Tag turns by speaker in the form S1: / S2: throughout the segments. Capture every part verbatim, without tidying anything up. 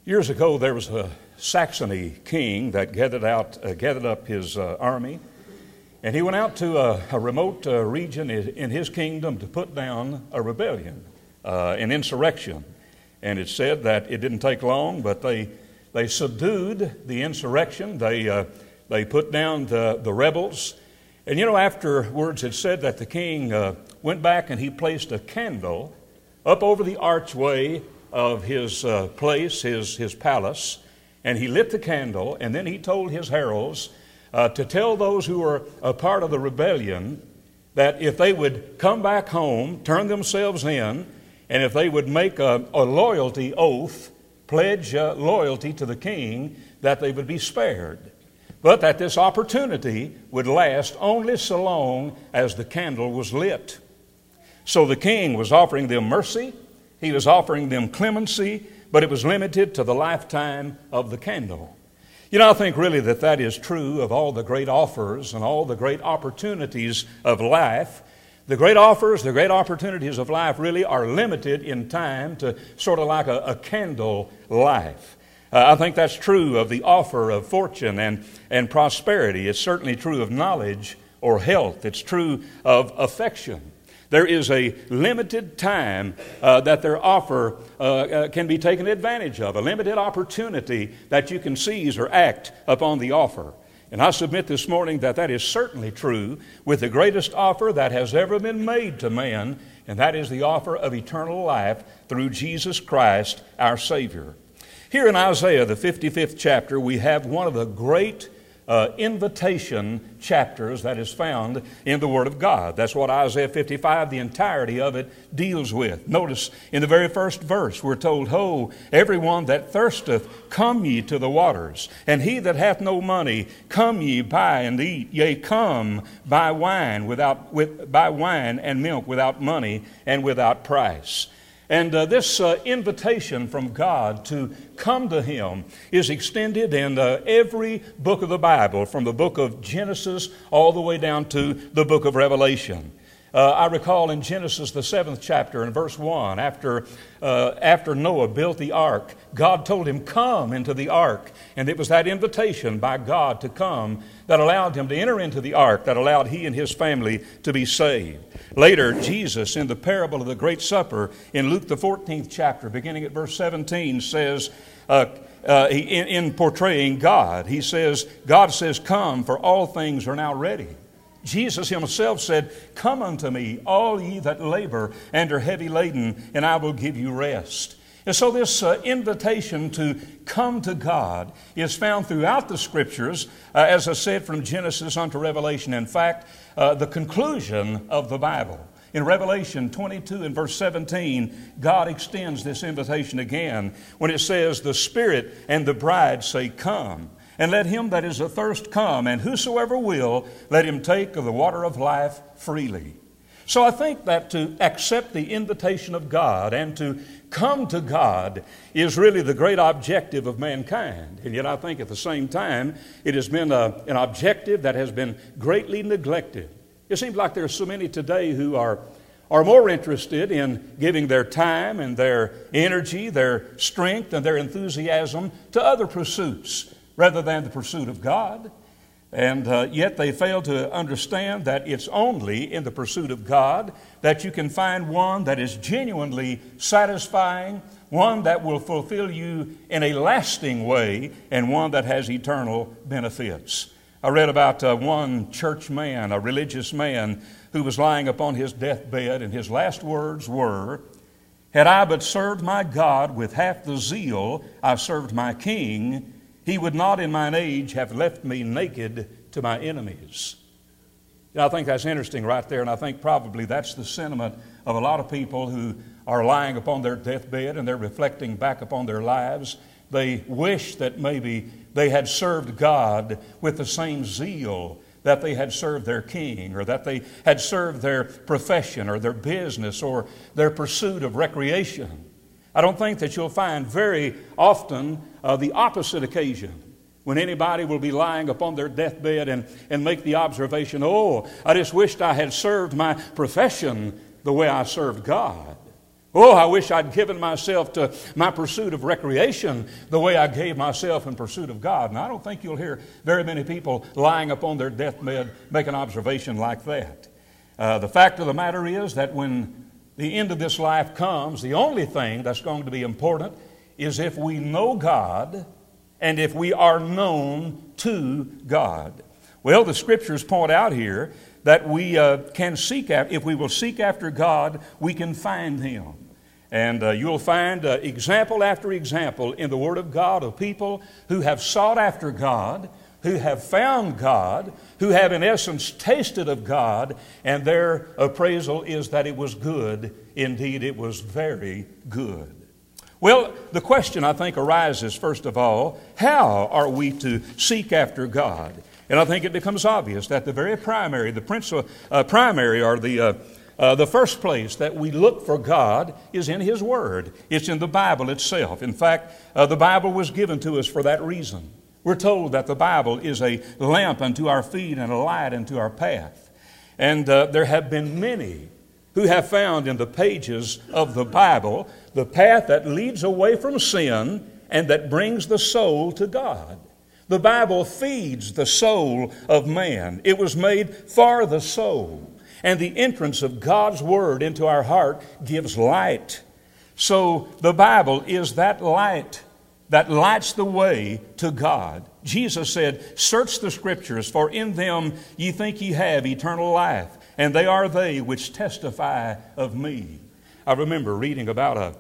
S1: Years ago, there was a Saxony king that gathered out, uh, gathered up his uh, army, and he went out to a, a remote uh, region in his kingdom to put down a rebellion, uh, an insurrection. And it said that it didn't take long, but they they subdued the insurrection. They uh, they put down the, the rebels. And you know, afterwards it said that the king uh, went back and he placed a candle up over the archway of his uh, place, his, his palace, and he lit the candle, and then he told his heralds uh, to tell those who were a part of the rebellion that if they would come back home, turn themselves in, and if they would make a, a loyalty oath, pledge uh, loyalty to the king, that they would be spared. But that this opportunity would last only so long as the candle was lit. So the king was offering them mercy, he was offering them clemency, but it was limited to the lifetime of the candle. You know, I think really that that is true of all the great offers and all the great opportunities of life. The great offers, the great opportunities of life really are limited in time to sort of like a, a candle life. Uh, I think that's true of the offer of fortune and, and prosperity. It's certainly true of knowledge or health. It's true of affection. There is a limited time uh, that their offer uh, uh, can be taken advantage of, a limited opportunity that you can seize or act upon the offer. And I submit this morning that that is certainly true with the greatest offer that has ever been made to man, and that is the offer of eternal life through Jesus Christ, our Savior. Here in Isaiah, the fifty-fifth chapter, we have one of the great Uh, invitation chapters that is found in the Word of God. That's what Isaiah fifty-five, the entirety of it, deals with. Notice in the very first verse we're told, Ho, everyone that thirsteth, come ye to the waters, and he that hath no money, come ye buy and eat. Yea, come buy wine without with buy wine and milk without money and without price. And uh, this uh, invitation from God to come to Him is extended in uh, every book of the Bible, from the book of Genesis all the way down to the book of Revelation. Uh, I recall in Genesis, the seventh chapter, in verse one, after, uh, after Noah built the ark, God told him, come into the ark. And it was that invitation by God to come that allowed him to enter into the ark, that allowed he and his family to be saved. Later, Jesus, in the parable of the Great Supper, in Luke the fourteenth chapter, beginning at verse seventeen, says, uh, uh, he, in, in portraying God, he says, God says, come, for all things are now ready. Jesus himself said, come unto me, all ye that labor and are heavy laden, and I will give you rest. And so this uh, invitation to come to God is found throughout the Scriptures, uh, as I said, from Genesis unto Revelation. In fact, uh, the conclusion of the Bible. In Revelation twenty-two and verse seventeen, God extends this invitation again when it says, the Spirit and the bride say, come. And let him that is athirst come, and whosoever will, let him take of the water of life freely. So I think that to accept the invitation of God and to come to God is really the great objective of mankind. And yet I think at the same time, it has been a, an objective that has been greatly neglected. It seems like there are so many today who are, are more interested in giving their time and their energy, their strength and their enthusiasm to other pursuits rather than the pursuit of God. And uh, yet they fail to understand that it's only in the pursuit of God that you can find one that is genuinely satisfying, one that will fulfill you in a lasting way, and one that has eternal benefits. I read about uh, one church man, a religious man, who was lying upon his deathbed, and his last words were, had I but served my God with half the zeal I served my King, He would not in mine age have left me naked to my enemies. You know, I think that's interesting right there, and I think probably that's the sentiment of a lot of people who are lying upon their deathbed and they're reflecting back upon their lives. They wish that maybe they had served God with the same zeal that they had served their king, or that they had served their profession or their business or their pursuit of recreation. I don't think that you'll find very often uh, the opposite occasion when anybody will be lying upon their deathbed and, and make the observation, oh, I just wished I had served my profession the way I served God. Oh, I wish I'd given myself to my pursuit of recreation the way I gave myself in pursuit of God. And I don't think you'll hear very many people lying upon their deathbed make an observation like that. Uh, the fact of the matter is that when the end of this life comes, the only thing that's going to be important is if we know God and if we are known to God. Well, the Scriptures point out here that we uh, can seek after, if we will seek after God, we can find Him. And uh, you'll find uh, example after example in the Word of God of people who have sought after God, who have found God, who have in essence tasted of God, and their appraisal is that it was good. Indeed, it was very good. Well, the question I think arises, first of all, how are we to seek after God? And I think it becomes obvious that the very primary, the principal, uh, primary or the uh, Uh, the first place that we look for God is in His Word. It's in the Bible itself. In fact, uh, the Bible was given to us for that reason. We're told that the Bible is a lamp unto our feet and a light unto our path. And uh, there have been many who have found in the pages of the Bible the path that leads away from sin and that brings the soul to God. The Bible feeds the soul of man. It was made for the soul. And the entrance of God's Word into our heart gives light. So the Bible is that light that lights the way to God. Jesus said, "Search the Scriptures, for in them ye think ye have eternal life, and they are they which testify of me." I remember reading about a,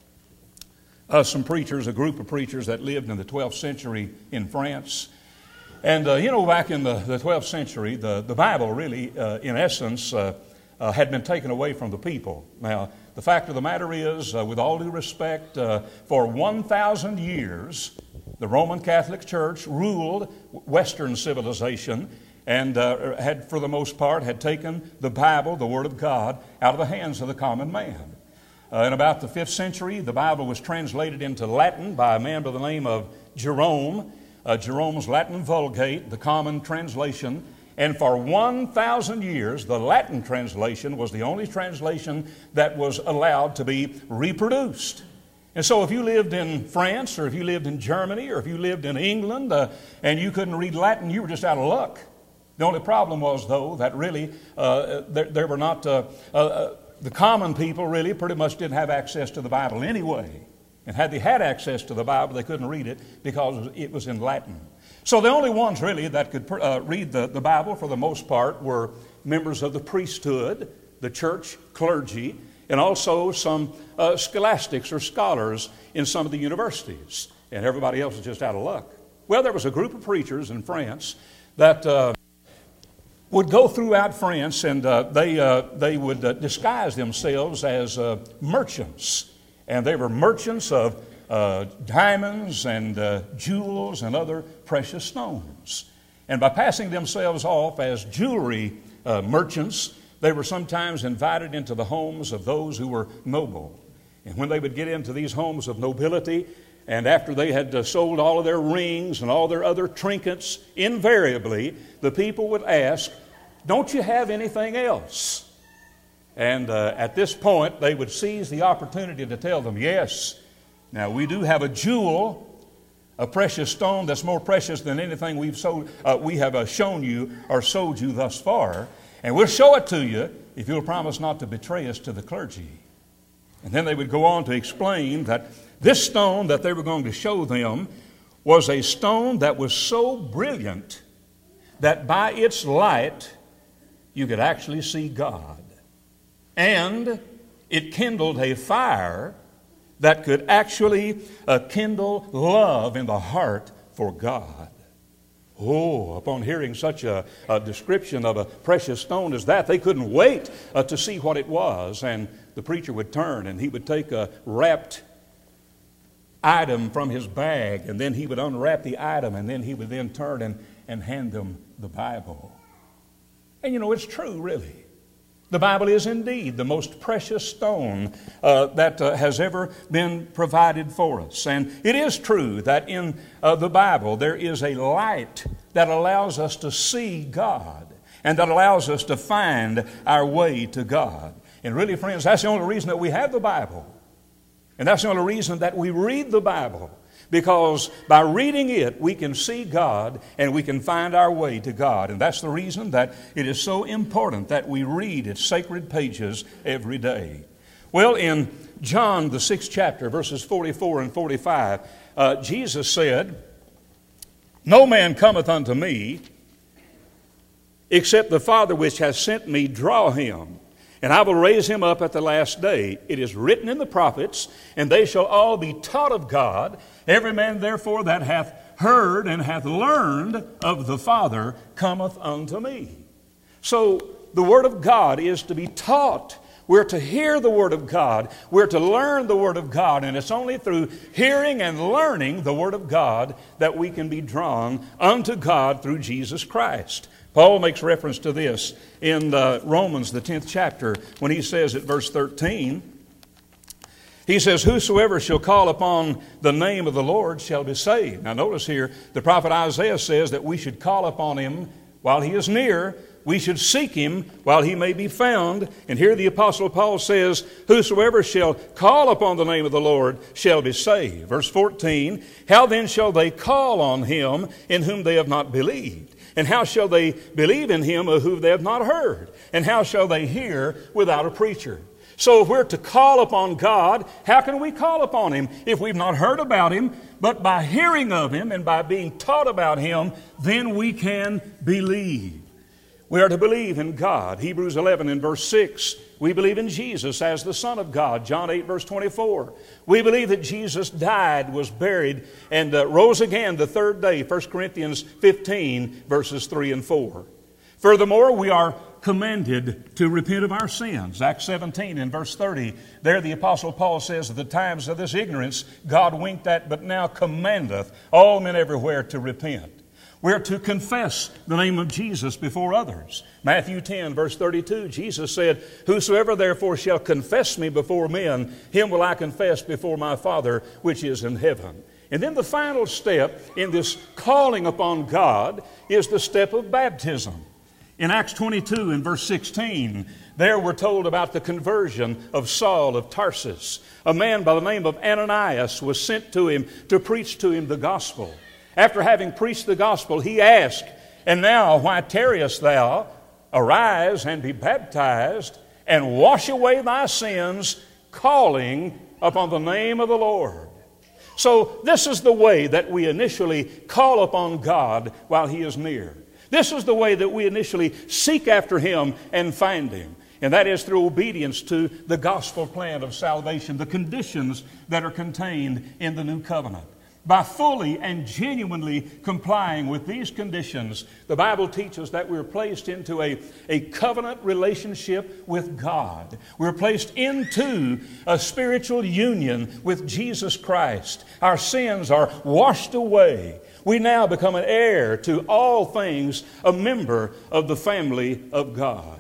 S1: uh, some preachers, a group of preachers that lived in the twelfth century in France. And, uh, you know, back in the, the twelfth century, the, the Bible really, uh, in essence, uh, uh, had been taken away from the people. Now, the fact of the matter is, uh, with all due respect, uh, for one thousand years, the Roman Catholic Church ruled Western civilization and uh, had, for the most part, had taken the Bible, the Word of God, out of the hands of the common man. Uh, in about the fifth century, the Bible was translated into Latin by a man by the name of Jerome. Uh, Jerome's Latin Vulgate, the common translation, and for one thousand years the Latin translation was the only translation that was allowed to be reproduced. And so if you lived in France or if you lived in Germany or if you lived in England uh, and you couldn't read Latin, you were just out of luck. The only problem was, though, that really uh, there, there were not, uh, uh, the common people really pretty much didn't have access to the Bible anyway. And had they had access to the Bible, they couldn't read it because it was in Latin. So the only ones really that could uh, read the, the Bible for the most part were members of the priesthood, the church clergy, and also some uh, scholastics or scholars in some of the universities. And everybody else was just out of luck. Well, there was a group of preachers in France that uh, would go throughout France, and uh, they, uh, they would uh, disguise themselves as uh, merchants. And they were merchants of uh, diamonds and uh, jewels and other precious stones. And by passing themselves off as jewelry uh, merchants, they were sometimes invited into the homes of those who were noble. And when they would get into these homes of nobility, and after they had uh, sold all of their rings and all their other trinkets, invariably the people would ask, "Don't you have anything else?" And uh, at this point, they would seize the opportunity to tell them, "Yes, now we do have a jewel, a precious stone that's more precious than anything we've sold, uh, we have uh, shown you or sold you thus far, and we'll show it to you if you'll promise not to betray us to the clergy." And then they would go on to explain that this stone that they were going to show them was a stone that was so brilliant that by its light you could actually see God. And it kindled a fire that could actually uh, kindle love in the heart for God. Oh, upon hearing such a, a description of a precious stone as that, they couldn't wait uh, to see what it was. And the preacher would turn and he would take a wrapped item from his bag, and then he would unwrap the item, and then he would then turn and, and hand them the Bible. And you know, it's true, really. The Bible is indeed the most precious stone uh, that uh, has ever been provided for us. And it is true that in uh, the Bible there is a light that allows us to see God and that allows us to find our way to God. And really, friends, that's the only reason that we have the Bible. And that's the only reason that we read the Bible. Because by reading it, we can see God and we can find our way to God. And that's the reason that it is so important that we read its sacred pages every day. Well, in John, the sixth chapter, verses forty-four and forty-five, uh, Jesus said, "No man cometh unto me, except the Father which hath sent me draw him. And I will raise him up at the last day. It is written in the prophets, and they shall all be taught of God. Every man therefore that hath heard and hath learned of the Father cometh unto me." So the Word of God is to be taught. We're to hear the Word of God. We're to learn the Word of God. And it's only through hearing and learning the Word of God that we can be drawn unto God through Jesus Christ. Paul makes reference to this in uh, Romans, the tenth chapter, when he says at verse thirteen, he says, "Whosoever shall call upon the name of the Lord shall be saved." Now notice here, the prophet Isaiah says that we should call upon him while he is near. We should seek him while he may be found. And here the Apostle Paul says, "Whosoever shall call upon the name of the Lord shall be saved." Verse fourteen, "How then shall they call on him in whom they have not believed? And how shall they believe in him of whom they have not heard? And how shall they hear without a preacher?" So if we're to call upon God, how can we call upon him if we've not heard about him? But by hearing of him and by being taught about him, then we can believe. We are to believe in God. Hebrews eleven and verse six. We believe in Jesus as the Son of God. John eight verse twenty-four. We believe that Jesus died, was buried, and uh, rose again the third day. First Corinthians fifteen verses three and four. Furthermore, we are commanded to repent of our sins. Acts seventeen and verse thirty. There the Apostle Paul says, "At the times of this ignorance God winked at, but now commandeth all men everywhere to repent." We're to confess the name of Jesus before others. Matthew ten, verse thirty-two, Jesus said, "Whosoever therefore shall confess me before men, him will I confess before my Father which is in heaven." And then the final step in this calling upon God is the step of baptism. In Acts twenty-two and verse sixteen, there we're told about the conversion of Saul of Tarsus. A man by the name of Ananias was sent to him to preach to him the gospel. After having preached the gospel, he asked, "And now why tarriest thou? Arise and be baptized, and wash away thy sins, calling upon the name of the Lord." So this is the way that we initially call upon God while he is near. This is the way that we initially seek after him and find him. And that is through obedience to the gospel plan of salvation, the conditions that are contained in the new covenant. By fully and genuinely complying with these conditions, the Bible teaches that we're placed into a, a covenant relationship with God. We're placed into a spiritual union with Jesus Christ. Our sins are washed away. We now become an heir to all things, a member of the family of God.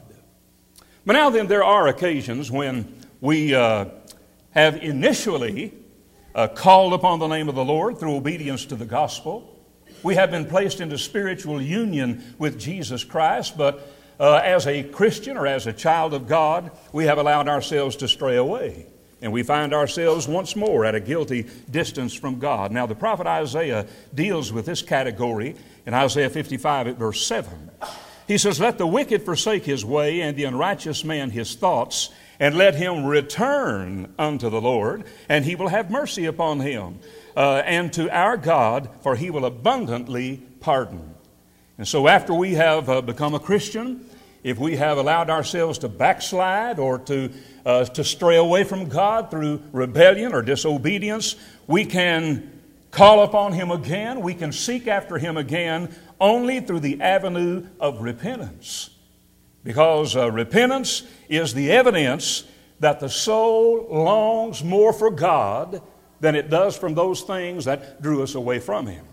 S1: But now then, there are occasions when we uh, have initially Uh, called upon the name of the Lord through obedience to the gospel. We have been placed into spiritual union with Jesus Christ, but uh, as a Christian or as a child of God, we have allowed ourselves to stray away. And we find ourselves once more at a guilty distance from God. Now, the prophet Isaiah deals with this category in Isaiah fifty-five at verse seven. He says, "Let the wicked forsake his way, and the unrighteous man his thoughts, and let him return unto the Lord, and he will have mercy upon him, uh, and to our God, for he will abundantly pardon." And so after we have uh, become a Christian, if we have allowed ourselves to backslide or to, uh, to stray away from God through rebellion or disobedience, we can call upon him again, we can seek after him again only through the avenue of repentance. Because uh, repentance is the evidence that the soul longs more for God than it does from those things that drew us away from him.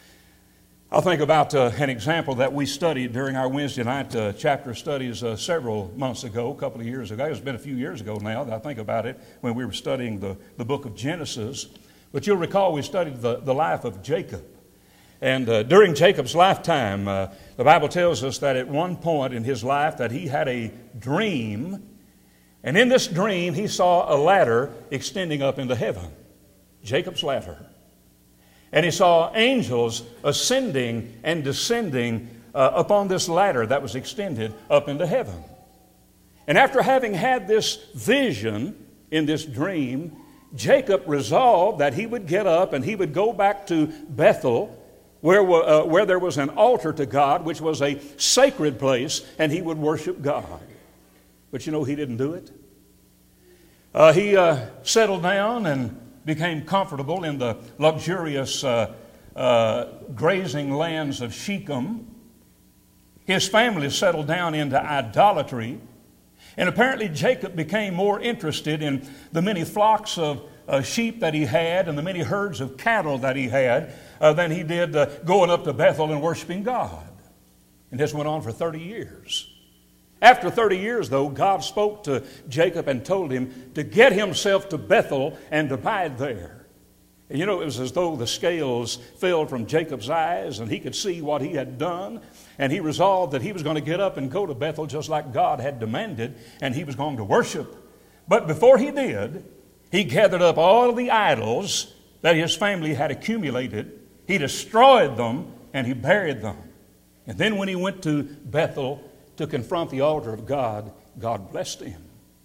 S1: I'll think about uh, an example that we studied during our Wednesday night uh, chapter studies uh, several months ago, a couple of years ago. It's been a few years ago now that I think about it, when we were studying the, the book of Genesis. But you'll recall we studied the, the life of Jacob. And uh, during Jacob's lifetime, uh, the Bible tells us that at one point in his life that he had a dream, And in this dream, he saw a ladder extending up into heaven, Jacob's ladder. And he saw angels ascending and descending uh, upon this ladder that was extended up into heaven. And after having had this vision in this dream, Jacob resolved that he would get up and he would go back to Bethel, where, uh, where there was an altar to God, which was a sacred place, and he would worship God. But you know, he didn't do it. Uh, he uh, settled down and became comfortable in the luxurious uh, uh, grazing lands of Shechem. His family settled down into idolatry. And apparently Jacob became more interested in the many flocks of uh, sheep that he had and the many herds of cattle that he had uh, than he did uh, going up to Bethel and worshiping God. And this went on for thirty years. After thirty years, though, God spoke to Jacob and told him to get himself to Bethel and abide there. And you know, it was as though the scales fell from Jacob's eyes and he could see what he had done. And he resolved that he was going to get up and go to Bethel just like God had demanded, and he was going to worship. But before he did, he gathered up all of the idols that his family had accumulated. He destroyed them and he buried them. And then when he went to Bethel to confront the altar of God, God blessed him.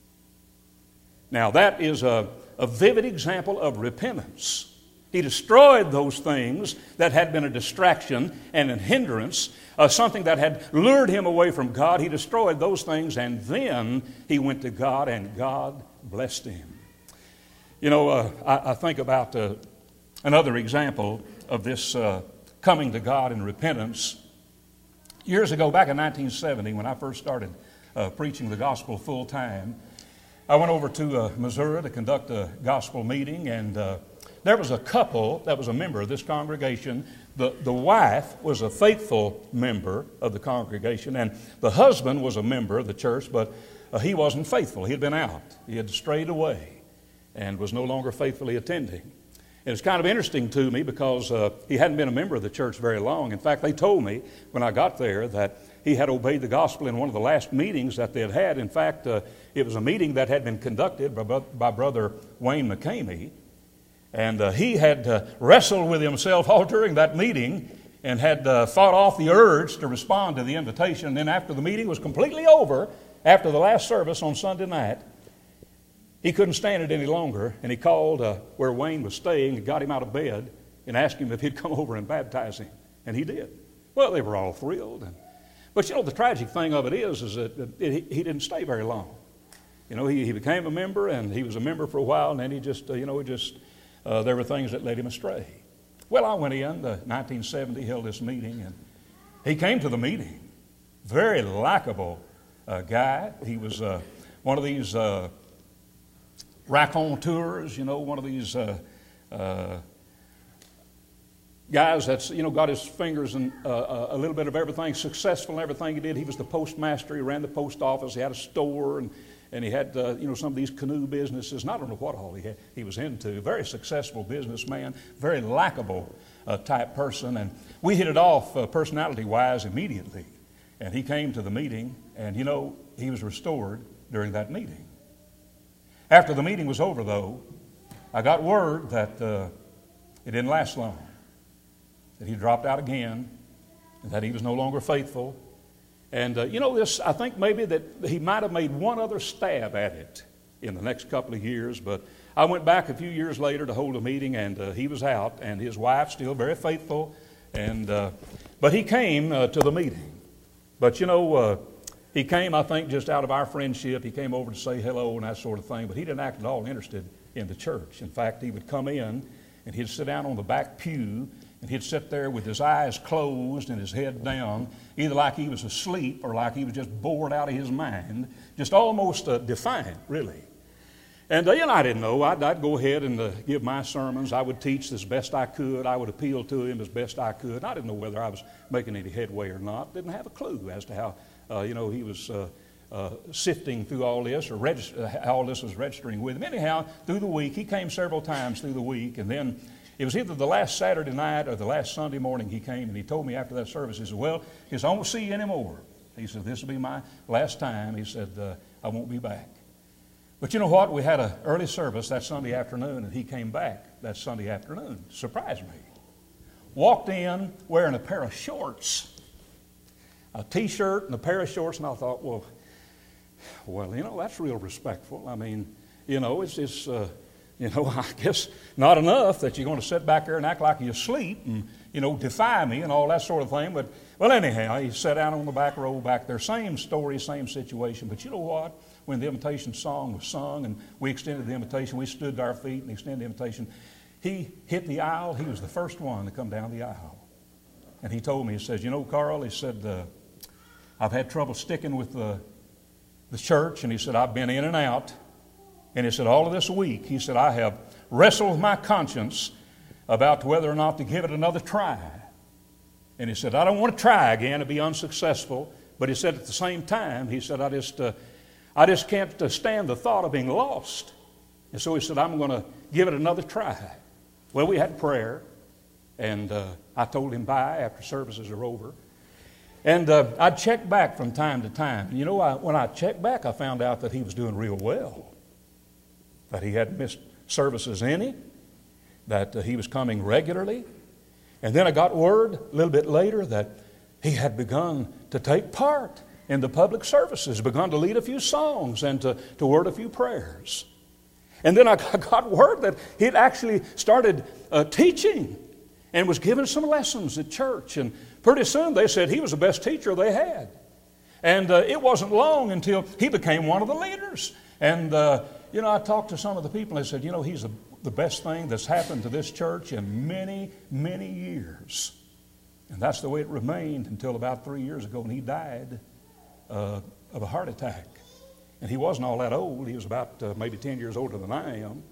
S1: Now that is a, a vivid example of repentance. He destroyed those things that had been a distraction and a hindrance, uh, something that had lured him away from God. He destroyed those things, and then he went to God, and God blessed him. You know, uh, I, I think about uh, another example of this uh, coming to God in repentance. Years ago, back in nineteen seventy, when I first started uh, preaching the gospel full time, I went over to uh, Missouri to conduct a gospel meeting, and uh, there was a couple that was a member of this congregation. The, the wife was a faithful member of the congregation, and the husband was a member of the church, but uh, he wasn't faithful. He had been out. He had strayed away and was no longer faithfully attending. And it's kind of interesting to me because uh, he hadn't been a member of the church very long. In fact, they told me when I got there that he had obeyed the gospel in one of the last meetings that they had had. In fact, uh, it was a meeting that had been conducted by, by Brother Wayne McCamey. And uh, he had uh, wrestled with himself all during that meeting and had uh, fought off the urge to respond to the invitation. And then after the meeting was completely over, after the last service on Sunday night, he couldn't stand it any longer, and he called uh, where Wayne was staying and got him out of bed and asked him if he'd come over and baptize him. And he did. Well, they were all thrilled. And, but, you know, the tragic thing of it is, is that it, he didn't stay very long. You know, he, he became a member, and he was a member for a while, and then he just, uh, you know, he just... Uh, there were things that led him astray. Well, I went in, uh, nineteen seventy, held this meeting, and he came to the meeting. Very likable uh, guy. He was uh, one of these uh, raconteurs, you know, one of these uh, uh, guys that's, you know, got his fingers in uh, a little bit of everything, successful in everything he did. He was the postmaster. He ran the post office. He had a store, and And he had, uh, you know, some of these canoe businesses. And I don't know what all he had, he was into. Very successful businessman, very likable uh, type person. And we hit it off uh, personality-wise immediately. And he came to the meeting, and, you know, he was restored during that meeting. After the meeting was over, though, I got word that uh, it didn't last long, that he dropped out again, and that he was no longer faithful. And, uh, you know, this, I think maybe that he might have made one other stab at it in the next couple of years. But I went back a few years later to hold a meeting, and uh, he was out, and his wife still very faithful. And uh, but he came uh, to the meeting. But, you know, uh, he came, I think, just out of our friendship. He came over to say hello and that sort of thing. But he didn't act at all interested in the church. In fact, he would come in, and he'd sit down on the back pew, and he'd sit there with his eyes closed and his head down, either like he was asleep or like he was just bored out of his mind, just almost uh, defiant, really. And, uh, you know, I didn't know. I'd, I'd go ahead and uh, give my sermons. I would teach as best I could. I would appeal to him as best I could. And I didn't know whether I was making any headway or not. Didn't have a clue as to how, uh, you know, he was uh, uh, sifting through all this, or regist- uh, how all this was registering with him. Anyhow, through the week, he came several times through the week, and then it was either the last Saturday night or the last Sunday morning he came, and he told me after that service, he said, well, he said, I won't see you anymore. He said, this will be my last time. He said, uh, I won't be back. But you know what? We had an early service that Sunday afternoon, and he came back that Sunday afternoon. Surprised me. Walked in wearing a pair of shorts, a T-shirt and a pair of shorts, and I thought, well, well, you know, that's real respectful. I mean, you know, it's, it's uh, you know, I guess not enough that you're going to sit back there and act like you're asleep and, you know, defy me and all that sort of thing. But, well, anyhow, he sat down on the back row back there. Same story, same situation. But you know what? When the invitation song was sung and we extended the invitation, we stood to our feet and extended the invitation. He hit the aisle. He was the first one to come down the aisle. And he told me, he says, you know, Carl, he said, uh, I've had trouble sticking with the, the church. And he said, I've been in and out. And he said, all of this week, he said, I have wrestled with my conscience about whether or not to give it another try. And he said, I don't want to try again to be unsuccessful. But he said at the same time, he said, I just, uh, I just can't uh, stand the thought of being lost. And so he said, I'm going to give it another try. Well, we had prayer, and uh, I told him bye after services are over. And uh, I'd check back from time to time. And you know, I, when I checked back, I found out that he was doing real well, that he hadn't missed services any, that uh, he was coming regularly. And then I got word a little bit later that he had begun to take part in the public services, begun to lead a few songs and to, to word a few prayers. And then I got word that he had actually started uh, teaching and was giving some lessons at church. And pretty soon they said he was the best teacher they had. And uh, it wasn't long until he became one of the leaders. And, uh, you know, I talked to some of the people and they said, you know, he's the, the best thing that's happened to this church in many, many years. And that's the way it remained until about three years ago when he died uh, of a heart attack. And he wasn't all that old. He was about uh, maybe ten years older than I am.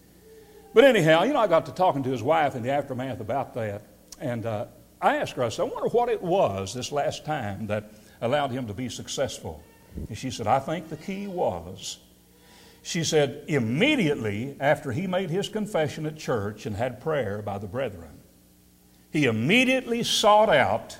S1: But anyhow, you know, I got to talking to his wife in the aftermath about that. And uh, I asked her, I said, I wonder what it was this last time that allowed him to be successful. And she said, I think the key was, she said, immediately after he made his confession at church and had prayer by the brethren, he immediately sought out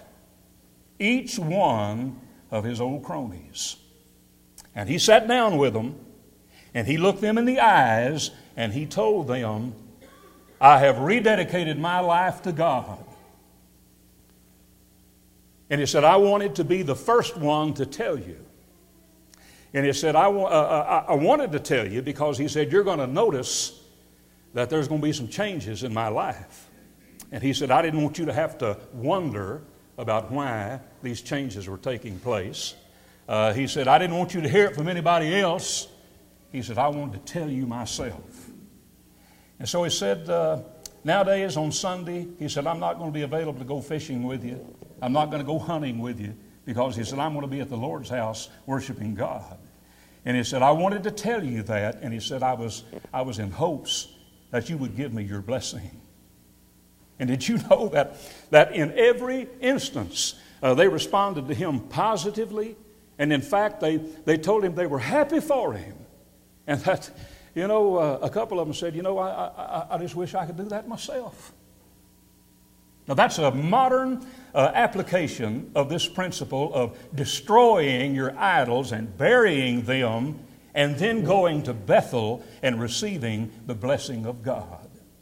S1: each one of his old cronies. And he sat down with them, and he looked them in the eyes, and he told them, I have rededicated my life to God. And he said, I wanted to be the first one to tell you. And he said, I, uh, uh, I wanted to tell you because he said, you're going to notice that there's going to be some changes in my life. And he said, I didn't want you to have to wonder about why these changes were taking place. Uh, he said, I didn't want you to hear it from anybody else. He said, I wanted to tell you myself. And so he said, uh, nowadays on Sunday, he said, I'm not going to be available to go fishing with you. I'm not going to go hunting with you because he said, I'm going to be at the Lord's house worshiping God. And he said, I wanted to tell you that. And he said, I was, I was in hopes that you would give me your blessing. And did you know that, that in every instance, uh, they responded to him positively. And in fact, they, they told him they were happy for him. And that, you know, uh, a couple of them said, you know, I, I, I just wish I could do that myself. Now, that's a modern uh, application of this principle of destroying your idols and burying them and then going to Bethel and receiving the blessing of God.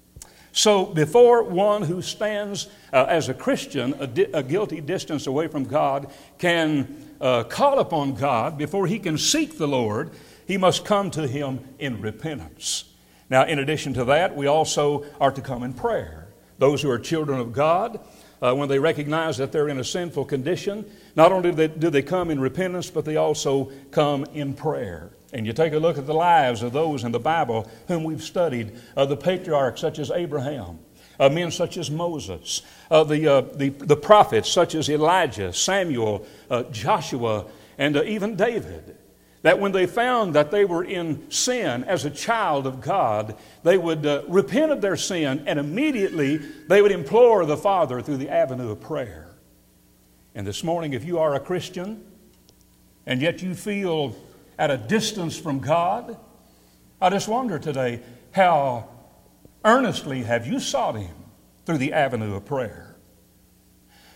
S1: So before one who stands uh, as a Christian a, di- a guilty distance away from God can uh, call upon God, before he can seek the Lord, he must come to him in repentance. Now, in addition to that, we also are to come in prayer. Those who are children of God, uh, when they recognize that they're in a sinful condition, not only do they, do they come in repentance, but they also come in prayer. And you take a look at the lives of those in the Bible whom we've studied, uh, the patriarchs such as Abraham, uh, men such as Moses, uh, the, uh, the, the prophets such as Elijah, Samuel, uh, Joshua, and uh, even David, that when they found that they were in sin as a child of God, they would uh, repent of their sin and immediately they would implore the Father through the avenue of prayer. And this morning, if you are a Christian and yet you feel at a distance from God, I just wonder today, how earnestly have you sought him through the avenue of prayer?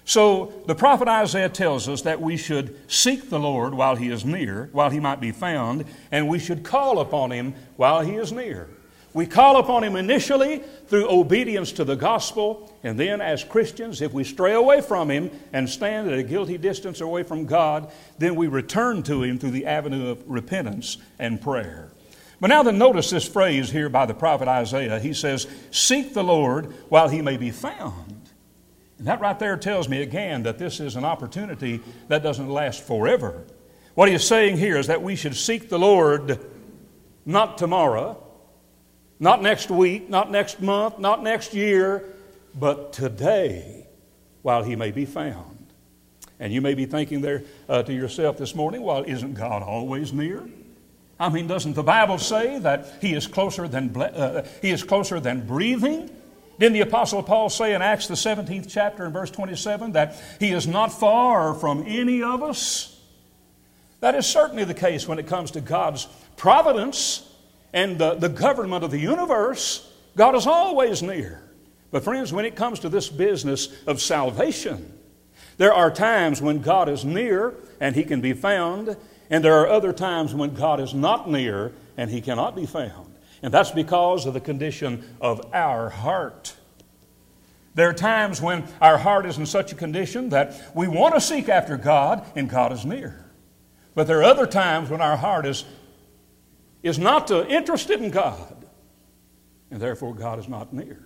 S1: So the prophet Isaiah tells us that we should seek the Lord while He is near, while He might be found, and we should call upon Him while He is near. We call upon Him initially through obedience to the gospel, and then as Christians, if we stray away from Him and stand at a guilty distance away from God, then we return to Him through the avenue of repentance and prayer. But now then, notice this phrase here by the prophet Isaiah. He says, seek the Lord while He may be found. And that right there tells me again that this is an opportunity that doesn't last forever. What he is saying here is that we should seek the Lord not tomorrow, not next week, not next month, not next year, but today while He may be found. And you may be thinking there uh, to yourself this morning, well, isn't God always near? I mean, doesn't the Bible say that He is closer than ble- uh, He is closer than breathing? Didn't the Apostle Paul say in Acts the seventeenth chapter and verse twenty-seven that He is not far from any of us? That is certainly the case when it comes to God's providence and the, the government of the universe. God is always near. But friends, when it comes to this business of salvation, there are times when God is near and He can be found, and there are other times when God is not near and He cannot be found. And that's because of the condition of our heart. There are times when our heart is in such a condition that we want to seek after God and God is near. But there are other times when our heart is, is not uh, interested in God, and therefore God is not near.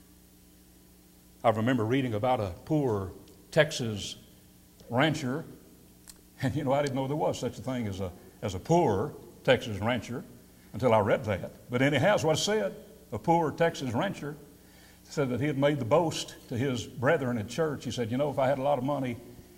S1: I remember reading about a poor Texas rancher, and you know, I didn't know there was such a thing as a, as a poor Texas rancher until I read that. But anyhow, that's what it said. A poor Texas rancher said that he had made the boast to his brethren at church. He said, you know, if I had a lot of money,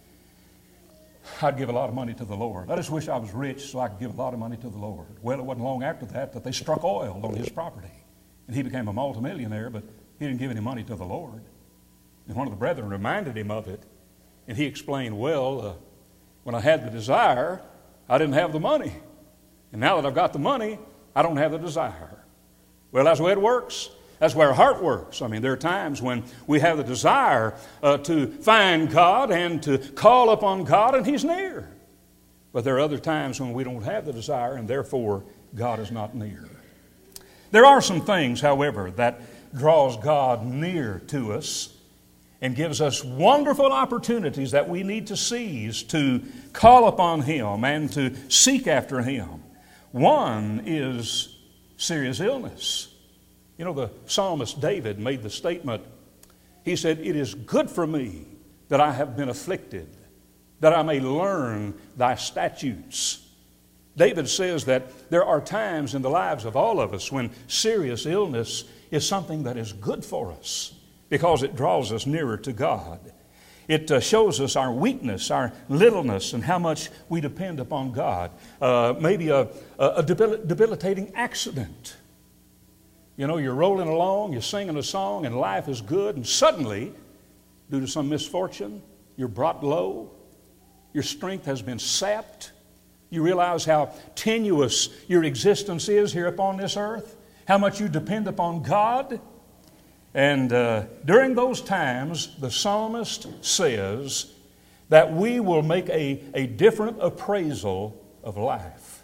S1: I'd give a lot of money to the Lord. I just wish I was rich so I could give a lot of money to the Lord. Well, it wasn't long after that that they struck oil on his property. And he became a multimillionaire, but he didn't give any money to the Lord. And one of the brethren reminded him of it. And he explained, well, uh, when I had the desire, I didn't have the money. And now that I've got the money, I don't have the desire. Well, that's the way it works. That's where our heart works. I mean, there are times when we have the desire uh, to find God and to call upon God, and He's near. But there are other times when we don't have the desire, and therefore God is not near. There are some things, however, that draws God near to us and gives us wonderful opportunities that we need to seize to call upon Him and to seek after Him. One is serious illness. You know, the psalmist David made the statement, he said, it is good for me that I have been afflicted, that I may learn Thy statutes. David says that there are times in the lives of all of us when serious illness is something that is good for us because it draws us nearer to God. It uh, shows us our weakness, our littleness, and how much we depend upon God. Uh, maybe a, a debil- debilitating accident. You know, you're rolling along, you're singing a song, and life is good, and suddenly, due to some misfortune, you're brought low. Your strength has been sapped. You realize how tenuous your existence is here upon this earth, how much you depend upon God. And uh, during those times, the psalmist says that we will make a, a different appraisal of life.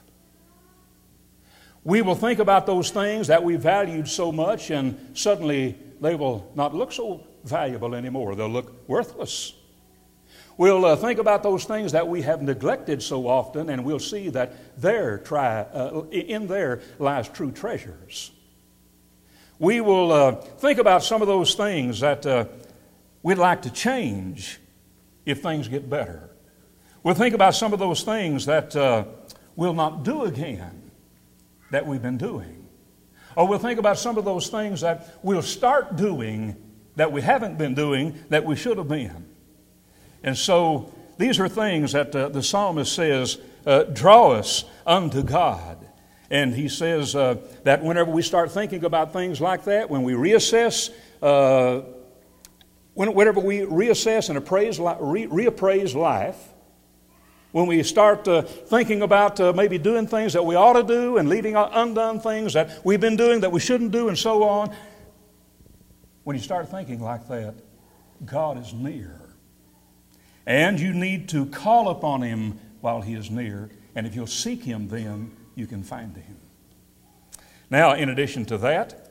S1: We will think about those things that we valued so much, and suddenly they will not look so valuable anymore. They'll look worthless. We'll uh, think about those things that we have neglected so often, and we'll see that there try, uh, in there lies true treasures. We will uh, think about some of those things that uh, we'd like to change if things get better. We'll think about some of those things that uh, we'll not do again that we've been doing. Or we'll think about some of those things that we'll start doing that we haven't been doing that we should have been. And so these are things that uh, the psalmist says uh, draw us unto God. And he says uh, that whenever we start thinking about things like that, when we reassess, uh, when, whenever we reassess and appraise, re- reappraise life, when we start uh, thinking about uh, maybe doing things that we ought to do and leaving undone things that we've been doing that we shouldn't do and so on, when you start thinking like that, God is near. And you need to call upon Him while He is near. And if you'll seek Him, then you can find Him. Now, in addition to that,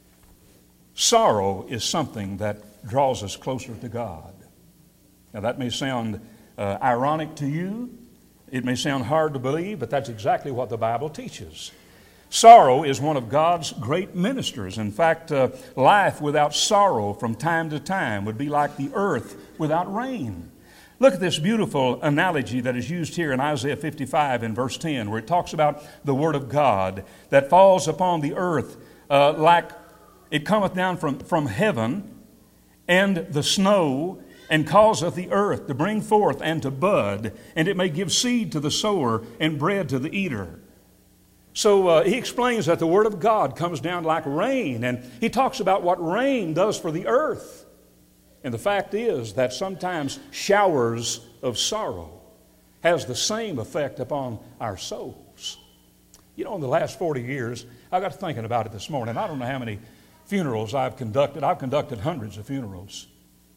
S1: sorrow is something that draws us closer to God. Now, that may sound uh, ironic to you. It may sound hard to believe, but that's exactly what the Bible teaches. Sorrow is one of God's great ministers. In fact, uh, life without sorrow from time to time would be like the earth without rain. Look at this beautiful analogy that is used here in Isaiah fifty-five in verse ten, where it talks about the Word of God that falls upon the earth uh, like it cometh down from, from heaven, and the snow, and causeth the earth to bring forth and to bud, and it may give seed to the sower and bread to the eater. So uh, he explains that the Word of God comes down like rain, and he talks about what rain does for the earth. And the fact is that sometimes showers of sorrow has the same effect upon our souls. You know, in the last forty years, I got to thinking about it this morning. I don't know how many funerals I've conducted. I've conducted hundreds of funerals.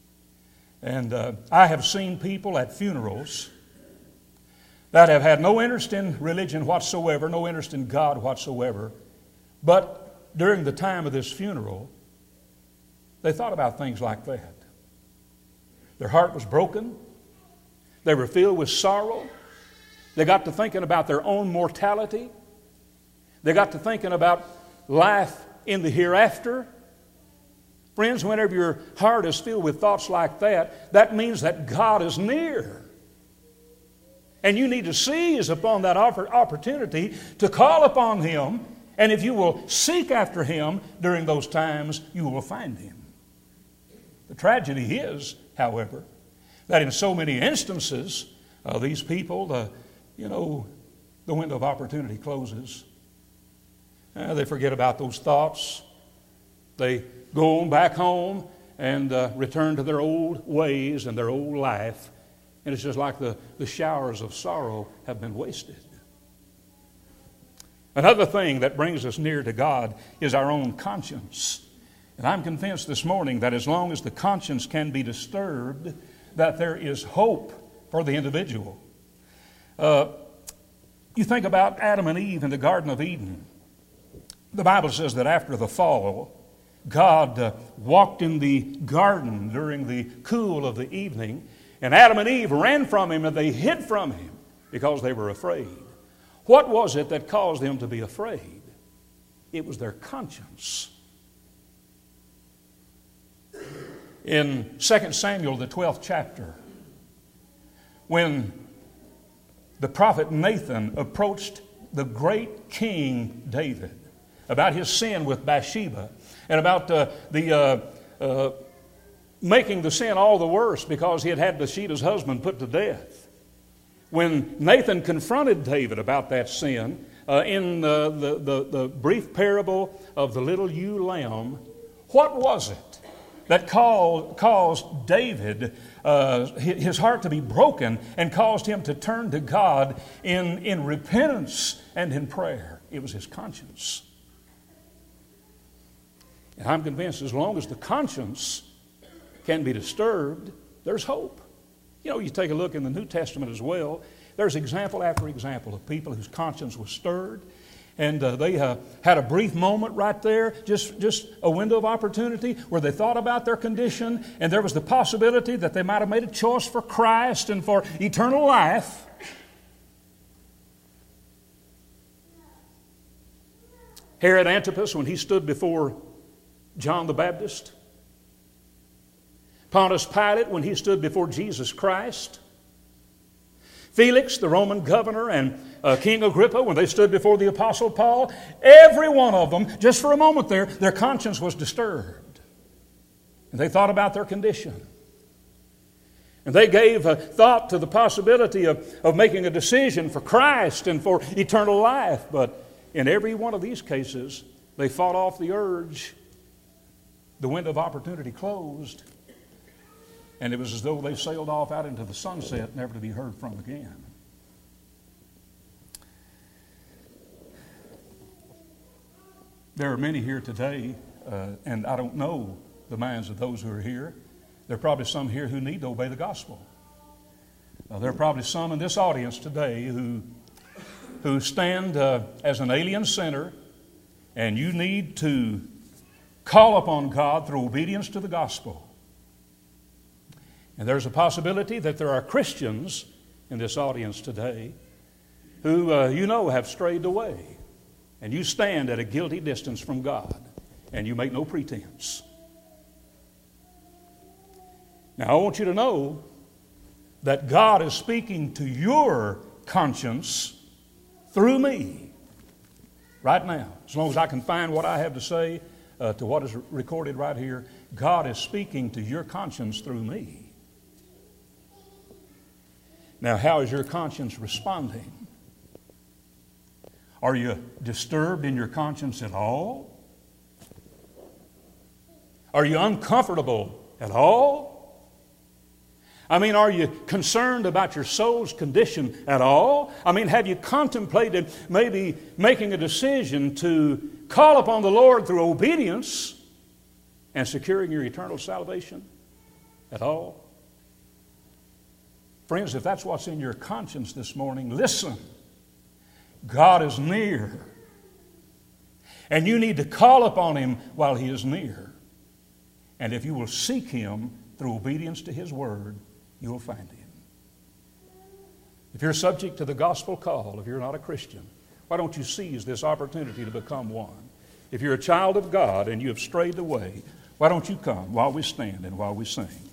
S1: And uh, I have seen people at funerals that have had no interest in religion whatsoever, no interest in God whatsoever. But during the time of this funeral, they thought about things like that. Their heart was broken. They were filled with sorrow. They got to thinking about their own mortality. They got to thinking about life in the hereafter. Friends, whenever your heart is filled with thoughts like that, that means that God is near. And you need to seize upon that opportunity to call upon Him. And if you will seek after Him during those times, you will find Him. The tragedy is, however, that in so many instances, uh, these people, the, you know, the window of opportunity closes. Uh, they forget about those thoughts. They go on back home and uh, return to their old ways and their old life. And it's just like the, the showers of sorrow have been wasted. Another thing that brings us near to God is our own conscience. And I'm convinced this morning that as long as the conscience can be disturbed, that there is hope for the individual. Uh, you think about Adam and Eve in the Garden of Eden. The Bible says that after the fall, God uh, walked in the garden during the cool of the evening, and Adam and Eve ran from Him and they hid from Him because they were afraid. What was it that caused them to be afraid? It was their conscience. In Second Samuel, the twelfth chapter, when the prophet Nathan approached the great King David about his sin with Bathsheba and about uh, the uh, uh, making the sin all the worse because he had had Bathsheba's husband put to death. When Nathan confronted David about that sin uh, in the, the, the, the brief parable of the little ewe lamb, what was it that caused, caused David, uh, his heart to be broken and caused him to turn to God in, in repentance and in prayer? It was his conscience. And I'm convinced as long as the conscience can be disturbed, there's hope. You know, you take a look in the New Testament as well. There's example after example of people whose conscience was stirred. And uh, they uh, had a brief moment right there, just, just a window of opportunity where they thought about their condition, and there was the possibility that they might have made a choice for Christ and for eternal life. Herod Antipas, when he stood before John the Baptist. Pontius Pilate, when he stood before Jesus Christ. Felix, the Roman governor, and uh, King Agrippa, when they stood before the Apostle Paul. Every one of them, just for a moment there, their conscience was disturbed. And they thought about their condition. And they gave a thought to the possibility of, of making a decision for Christ and for eternal life. But in every one of these cases, they fought off the urge. The window of opportunity closed. And it was as though they sailed off out into the sunset, never to be heard from again. There are many here today, uh, and I don't know the minds of those who are here. There are probably some here who need to obey the gospel. Uh, there are probably some in this audience today who, who stand uh, as an alien sinner, and you need to call upon God through obedience to the gospel. And there's a possibility that there are Christians in this audience today who uh, you know have strayed away, and you stand at a guilty distance from God, and you make no pretense. Now, I want you to know that God is speaking to your conscience through me right now. As long as I can find what I have to say uh, to what is recorded right here, God is speaking to your conscience through me. Now, how is your conscience responding? Are you disturbed in your conscience at all? Are you uncomfortable at all? I mean, are you concerned about your soul's condition at all? I mean, have you contemplated maybe making a decision to call upon the Lord through obedience and securing your eternal salvation at all? Friends, if that's what's in your conscience this morning, listen. God is near. And you need to call upon Him while He is near. And if you will seek Him through obedience to His Word, you will find Him. If you're subject to the gospel call, if you're not a Christian, why don't you seize this opportunity to become one? If you're a child of God and you have strayed away, why don't you come while we stand and while we sing?